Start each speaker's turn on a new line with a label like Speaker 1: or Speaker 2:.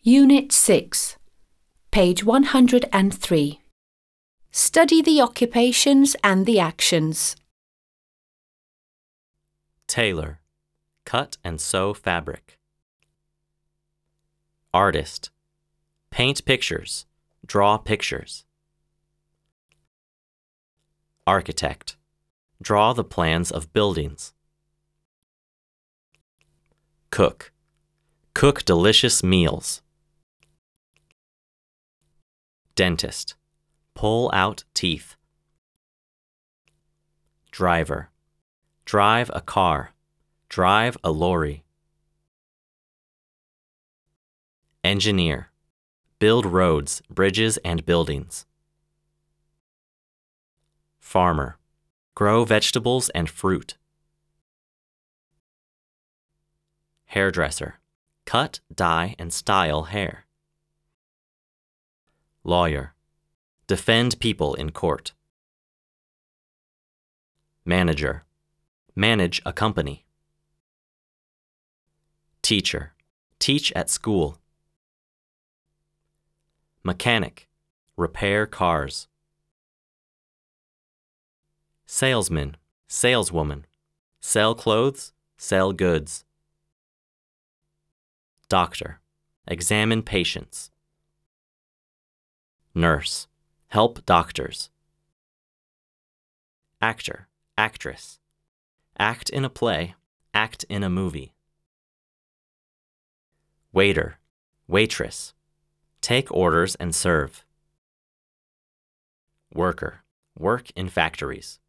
Speaker 1: Unit 6, page 103. Study the occupations and the actions.
Speaker 2: Tailor, cut and sew fabric. Artist, paint pictures, draw pictures. Architect, draw the plans of buildings. Cook, cook delicious meals. Dentist, pull out teeth. Driver, drive a car, drive a lorry. Engineer, build roads, bridges, and buildings. Farmer, grow vegetables and fruit. Hairdresser, cut, dye, and style hair. Lawyer, defend people in court. Manager, manage a company. Teacher, teach at school. Mechanic, repair cars. Salesman, saleswoman, sell clothes, sell goods. Doctor, examine patients. Nurse, help doctors. Actor, actress, act in a play, act in a movie. Waiter, waitress, take orders and serve. Worker, work in factories.